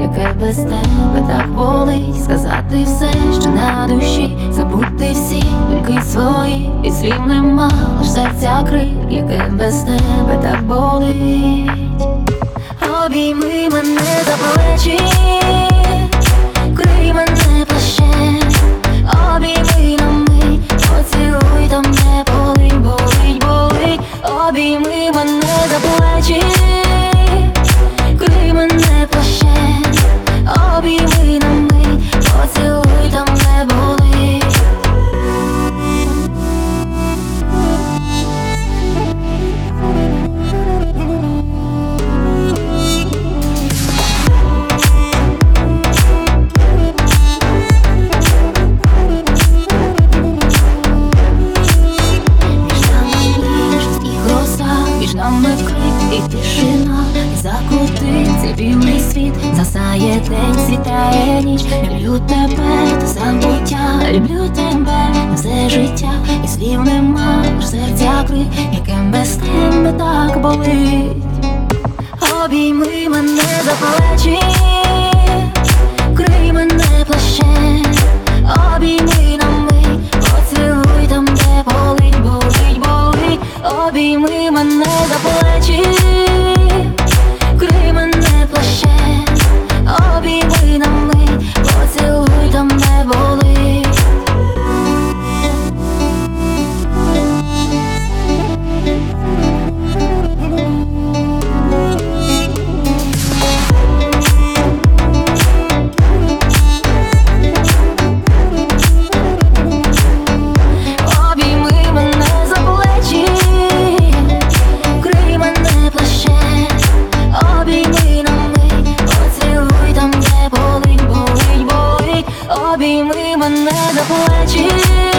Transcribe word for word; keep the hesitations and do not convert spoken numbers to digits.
яке без тебе так болить. Сказати все, що на душі, забути всі думки свої, і слів нема, лиш серця крик, яке без тебе так болить. Обійми мене за плечі, крий мене плащем, обійми на мить, поцілуй там, де болить, болить, болить. Обійми мене за плечі, крий мене плащем, обійми на мить, поцілуй там, де болить. І тишина, і закути цей білий світ, засає день, світає ніч. Люблю тебе до забуття, люблю тебе на все життя, і слів нема, лиш серця крик, яким без тебе так болить. Обійми мене за плечі, крий мене плащем, обійми на мить, поцілуй там, де болить, болить, болить. Обійми мене за плечі, крий мене плащем, обійми на мить, поцілуй там, де болить. Обійми мене за плечі.